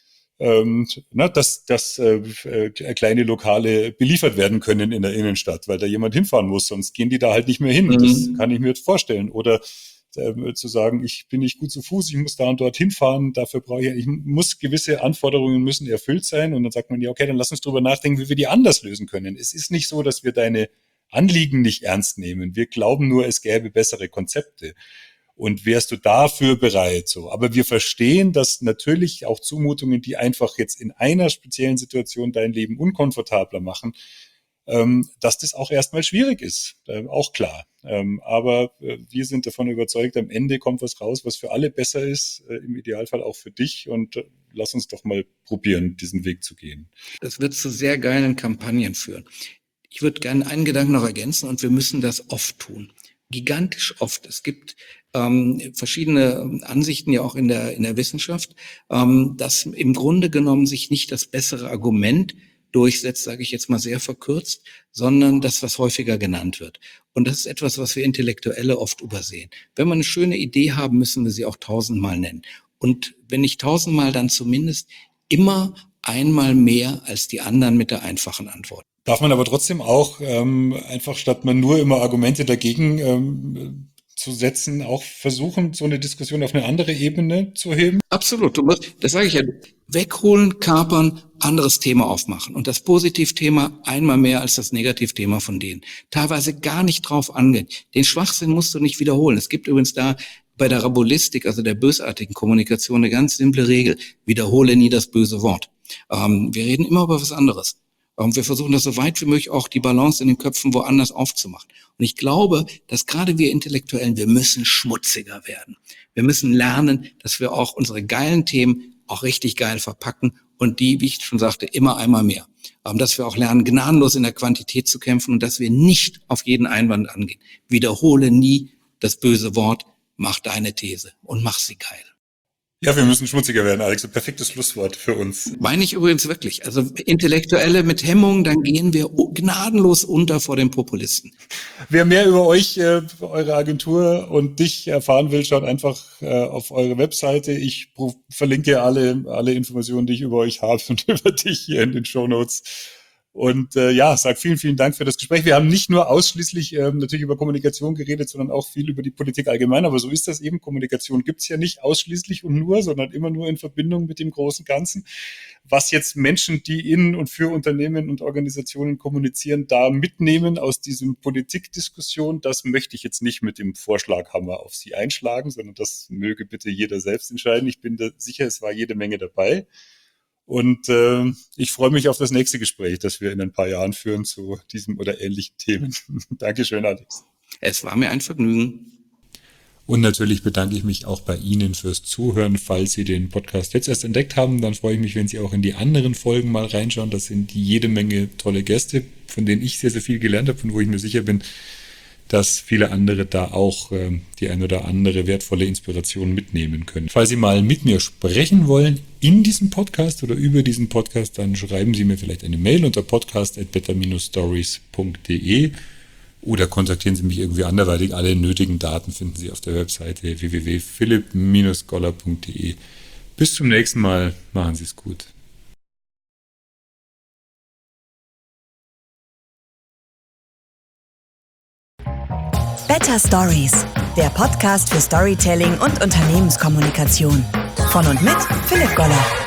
Speaker 2: ähm, na, dass, dass äh, äh, kleine Lokale beliefert werden können in der Innenstadt, weil da jemand hinfahren muss, sonst gehen die da halt nicht mehr hin.
Speaker 3: Mhm.
Speaker 2: Das kann ich mir jetzt vorstellen. Oder äh, zu sagen, ich bin nicht gut zu Fuß, ich muss da und dort hinfahren, dafür brauche ich, ich muss gewisse Anforderungen müssen erfüllt sein. Und dann sagt man, ja, okay, dann lass uns drüber nachdenken, wie wir die anders lösen können. Es ist nicht so, dass wir deine Anliegen nicht ernst nehmen. Wir glauben nur, es gäbe bessere Konzepte. Und wärst du dafür bereit? So, aber wir verstehen, dass natürlich auch Zumutungen, die einfach jetzt in einer speziellen Situation dein Leben unkomfortabler machen, ähm, dass das auch erstmal schwierig ist, äh, auch klar. Ähm, aber äh, wir sind davon überzeugt, am Ende kommt was raus, was für alle besser ist, äh, im Idealfall auch für dich. Und äh, lass uns doch mal probieren, diesen Weg zu gehen.
Speaker 3: Das wird zu sehr geilen Kampagnen führen. Ich würde gerne einen Gedanken noch ergänzen, und wir müssen das oft tun. Gigantisch oft. Es gibt ähm, verschiedene Ansichten ja auch in der in der Wissenschaft, ähm, dass im Grunde genommen sich nicht das bessere Argument durchsetzt, sage ich jetzt mal sehr verkürzt, sondern das, was häufiger genannt wird. Und das ist etwas, was wir Intellektuelle oft übersehen. Wenn wir eine schöne Idee haben, müssen wir sie auch tausendmal nennen. Und wenn nicht tausendmal, dann zumindest immer einmal mehr als die anderen mit der einfachen Antwort.
Speaker 2: Darf man aber trotzdem auch ähm, einfach, statt man nur immer Argumente dagegen ähm, zu setzen, auch versuchen, so eine Diskussion auf eine andere Ebene zu heben?
Speaker 3: Absolut. Du musst, das sage ich ja, wegholen, kapern, anderes Thema aufmachen. Und das Positivthema einmal mehr als das Negativthema von denen. Teilweise gar nicht drauf angehen. Den Schwachsinn musst du nicht wiederholen. Es gibt übrigens da bei der Rabulistik, also der bösartigen Kommunikation, eine ganz simple Regel. Wiederhole nie das böse Wort. Ähm, wir reden immer über was anderes. Und wir versuchen das so weit wie möglich auch die Balance in den Köpfen woanders aufzumachen. Und ich glaube, dass gerade wir Intellektuellen, wir müssen schmutziger werden. Wir müssen lernen, dass wir auch unsere geilen Themen auch richtig geil verpacken und die, wie ich schon sagte, immer einmal mehr. Aber dass wir auch lernen, gnadenlos in der Quantität zu kämpfen und dass wir nicht auf jeden Einwand angehen. Wiederhole nie das böse Wort, mach deine These und mach sie geil.
Speaker 2: Ja, wir müssen schmutziger werden, Alex. Ein perfektes Schlusswort für uns.
Speaker 3: Meine ich übrigens wirklich. Also Intellektuelle mit Hemmung, dann gehen wir gnadenlos unter vor den Populisten.
Speaker 2: Wer mehr über euch, äh, eure Agentur und dich erfahren will, schaut einfach äh, auf eure Webseite. Ich pro- verlinke alle alle Informationen, die ich über euch habe und über dich hier in den Shownotes. Und äh, ja, sag vielen, vielen Dank für das Gespräch. Wir haben nicht nur ausschließlich ähm, natürlich über Kommunikation geredet, sondern auch viel über die Politik allgemein. Aber so ist das eben. Kommunikation gibt's ja nicht ausschließlich und nur, sondern immer nur in Verbindung mit dem großen Ganzen. Was jetzt Menschen, die in und für Unternehmen und Organisationen kommunizieren, da mitnehmen aus diesem Politikdiskussion, das möchte ich jetzt nicht mit dem Vorschlaghammer auf sie einschlagen, sondern das möge bitte jeder selbst entscheiden. Ich bin da sicher, es war jede Menge dabei. Und äh, ich freue mich auf das nächste Gespräch, das wir in ein paar Jahren führen zu diesem oder ähnlichen Themen. Dankeschön, Alex.
Speaker 3: Es war mir ein Vergnügen.
Speaker 2: Und natürlich bedanke ich mich auch bei Ihnen fürs Zuhören. Falls Sie den Podcast jetzt erst entdeckt haben, dann freue ich mich, wenn Sie auch in die anderen Folgen mal reinschauen. Das sind jede Menge tolle Gäste, von denen ich sehr, sehr viel gelernt habe und wo ich mir sicher bin, dass viele andere da auch äh, die ein oder andere wertvolle Inspiration mitnehmen können. Falls Sie mal mit mir sprechen wollen in diesem Podcast oder über diesen Podcast, dann schreiben Sie mir vielleicht eine Mail unter podcast at better dash stories punkt de oder kontaktieren Sie mich irgendwie anderweitig. Alle nötigen Daten finden Sie auf der Webseite w w w punkt philipp dash goller punkt de. Bis zum nächsten Mal. Machen Sie es gut.
Speaker 1: Better Stories, der Podcast für Storytelling und Unternehmenskommunikation. Von und mit Philipp Goller.